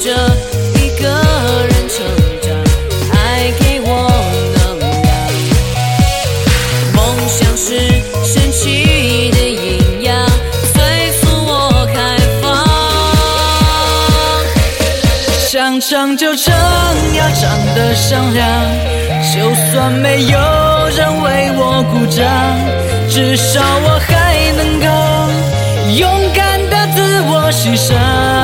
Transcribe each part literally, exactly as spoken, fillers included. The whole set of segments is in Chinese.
着一个人成长，爱给我能量。梦想是神奇的营养，催促我开放。想唱就唱，要唱得响亮，就算没有人为我鼓掌，至少我还能够勇敢的自我欣赏。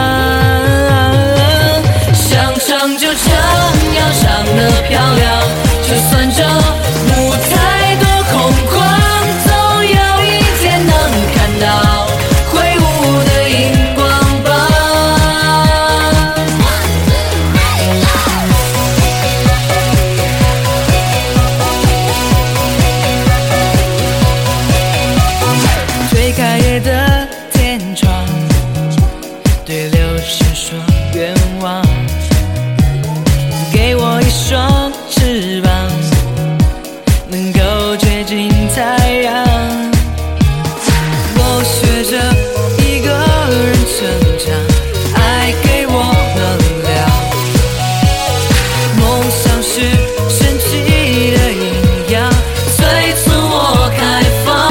想唱就唱，要唱得漂亮，就算这舞台多空旷，总有一天能看到挥舞的荧光棒。推开夜的天窗，对流星说愿望，给我一双翅膀，能够接近太阳。我学着一个人成长，爱给我能量。梦想是神奇的营养，催促我开放。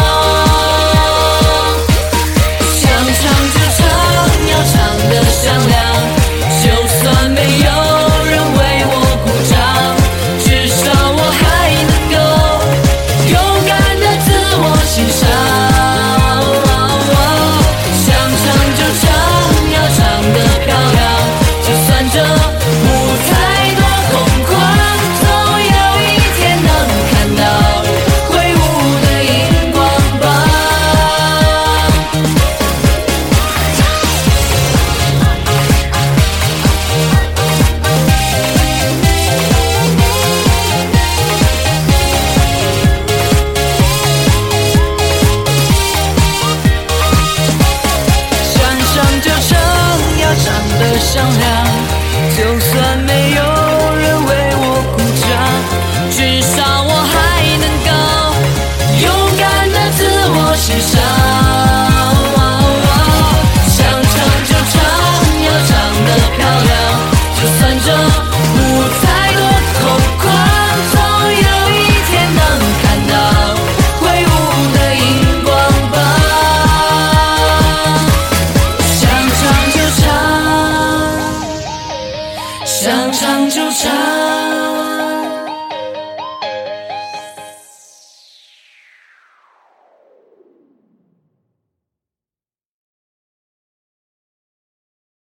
想唱就唱，要唱得响亮，就算没有人为我鼓掌，至少我还能够勇敢的自我欣赏。想唱就唱，要唱得漂亮，就算这舞台多空旷，总有一天能看到挥舞的荧光棒。想唱就唱，要唱得响亮，就算没有人为我鼓掌，至少我还能够勇敢的自我欣赏。想唱就唱，要唱得漂亮，就算这舞台多空旷，总有一天能看到挥舞的荧光棒。想唱就唱，想唱就唱。